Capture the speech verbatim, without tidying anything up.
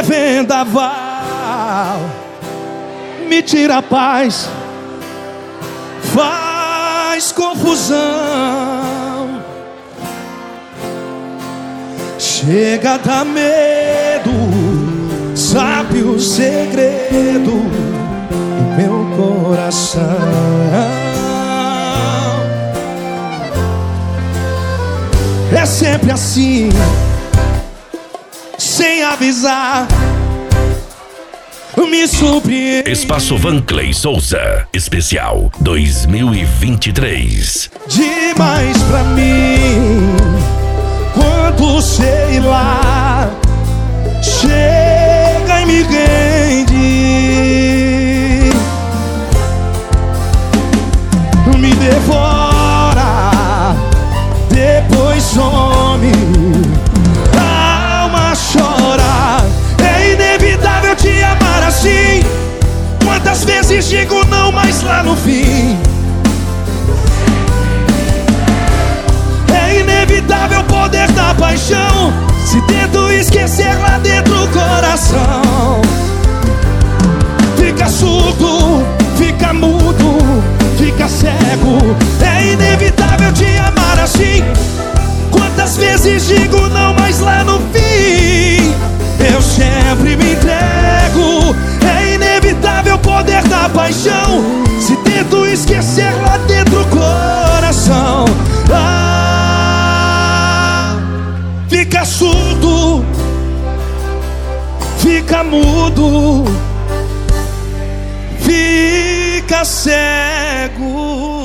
vendaval me tira a paz, faz confusão. Chega a dar medo, sabe o segredo do meu coração. É sempre assim, sem avisar, me surpreende. Espaço Vanclay Souza Especial dois mil e vinte e três. Demais pra mim, quando sei lá, chega e me rende, me devora, depois some, a alma chora. É inevitável te amar assim. Quantas vezes digo não, mas lá no fim é inevitável o poder da paixão. Se tento esquecer, lá dentro o coração fica surdo, fica mudo, fica cego. É inevitável te amar assim. Quantas vezes digo não, mas lá no fim eu sempre me entrego. É inevitável o poder da paixão. Se tento esquecer, lá dentro o coração ah, fica surdo, fica mudo, fica cego.